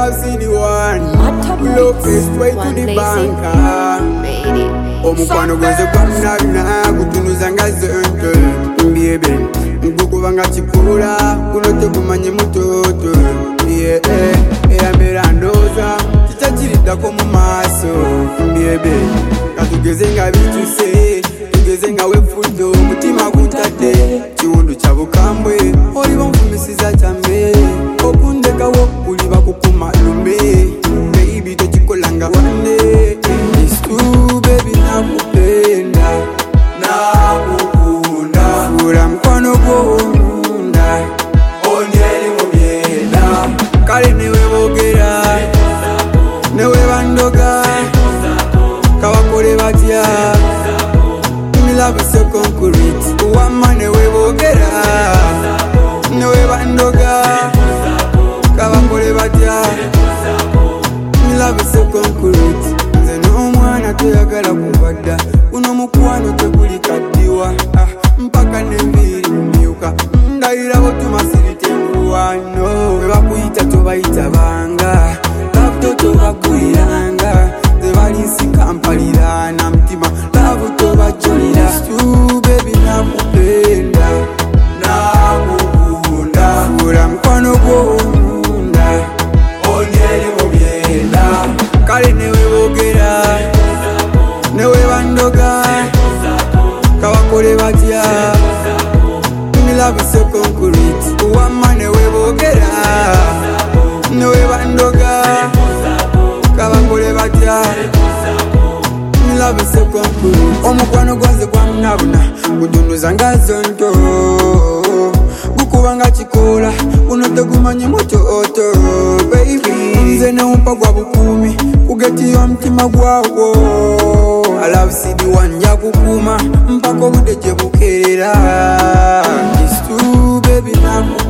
love CD one. Look straight to the bank. Omukwano gwenze gwamnabina gutunuza nga zente. Baby, nkukubanga chikula kuno tegumanye mutoto. Eyambera ndoza chichachiridako mu maaso. Baby, katugeze nga bituse, tugeze nga wefudo, mutima guntadde, kiwundu kya bukambwe, oliba nfumisiza kyambe, okundekawo kuliba kukuma lume, baby tokikolanga wande, it's true baby nakupenda, nakukunda, fura mkwano gw'omunda, onyeri mu byenda, kale newe boogera, newe bandoga, kabakole batya, me love is so concrete, one man newe boogera, newe bandoga, kabakole batya, me love is so concrete, nze n'omwana toyagala kubadda, guno mukwano teguli kaddiwa, mpaka n'enviiri mmyuka, ndayira botumasiri tenguwano, bwe bakuyita tobayita banga, love tobaguliranga, ze balinsika mpalirana mutima, love tobajulira, stu baby nakupenda, nakukunda, fura mkwano gw'omunda, onyeri mu byenda, kale newe boogera, newe bandoga, kabakole batya, me love is so concrete, wamma newe boogera, newe bandoga, kabakole batya, me love is so concrete, omukwano gwanze gwamnabuna, gutunuza nga zonto, gukubanga kikola, guno tegumanye mutoto, baby, nze newumpa gwa bukumi, kugeti y'omutima gwawo, I love CD1 njakukuma, mpaka obudde gye bukeerera, it's true baby naku